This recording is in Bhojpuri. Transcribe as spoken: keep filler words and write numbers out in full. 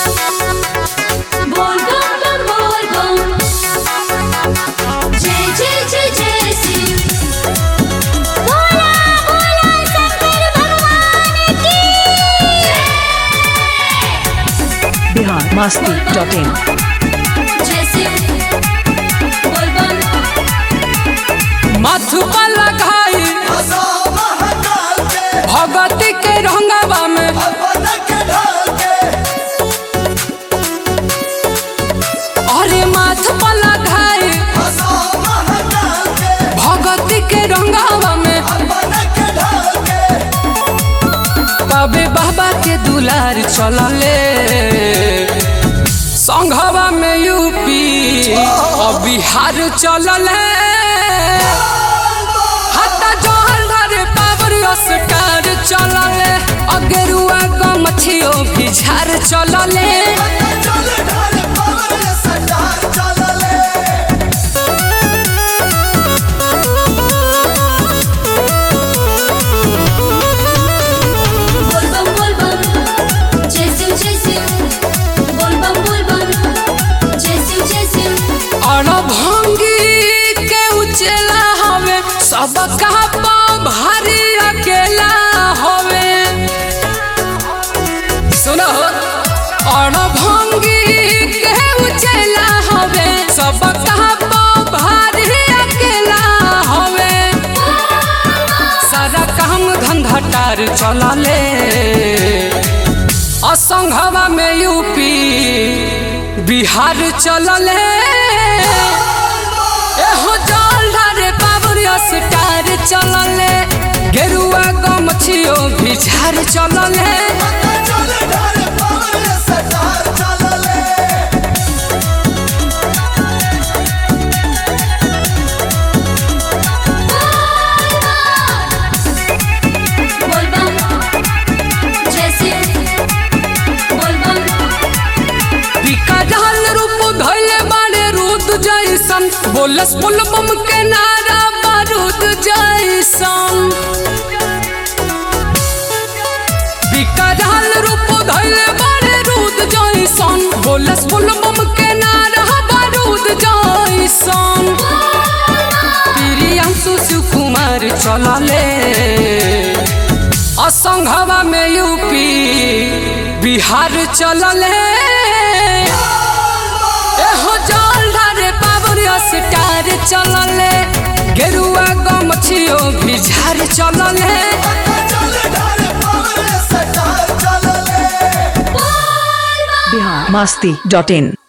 बोल बम बम बोल बम, जय जय जय जय सिंह। भोला भोला शंकर भगवान की बिहार मस्ती डॉट इन। जय सिंह बोल बम। माथु पर लगाई भगती के रंगवा में, अरे माथ पर लगाई भगती के रंगवा में, कबे बाबा के दुलार चलले संघवा में यूपी और बिहार चलले। स्टार चलले अगरुआ गमछियो भी झार चलले। बोल बम बोल बम, जय शिव जय शिव। बोल बम बोल बम, जय शिव जय शिव। अड़भंगी के उचेला हवे सबका भारी अकेला होवे। सुनो अड़भंगी के उचेला हवे सबका भारी अकेला होवे। सारा काम धंधा टार चलले असंघवा में यूपी बिहार चलले। एहो जल ढारे बाबरिया स्टार चलले गेरुआ गमछियो भी झार चलले। बोल बम, जय शिव बोल बम। बिकराल रूप धइले बाड़े रूद जैसन, बोलस पुल बम के नारा बारूद जैसन। बिकराल रूप धइले बाड़े रूद जैसन, बोलस पुल बम के नारा बारूद जैसन। प्रियांशु सुकुमार चलले असंघवा में यूपी बिहार चलले। एहो जल ढारे बाबरिया स्टार चलले गेरुआ गमछियो भी झार चलले। बिहार मस्ती डॉट इन।